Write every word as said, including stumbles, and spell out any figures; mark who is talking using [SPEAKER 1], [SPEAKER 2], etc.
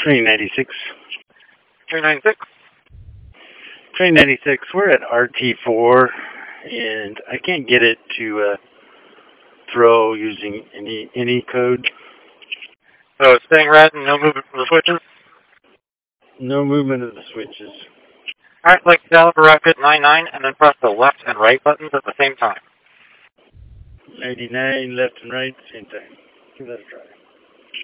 [SPEAKER 1] Train ninety-six.
[SPEAKER 2] Train ninety-six.
[SPEAKER 1] Train ninety-six, we're at R T four, and I can't get it to uh, throw using any any code.
[SPEAKER 2] So it's staying red and no movement from the switches?
[SPEAKER 1] No movement of the switches.
[SPEAKER 2] Alright, like caliper rocket ninety-nine, and then press the left and right buttons at the same time.
[SPEAKER 1] ninety-nine, left and right, same time. Give that a try.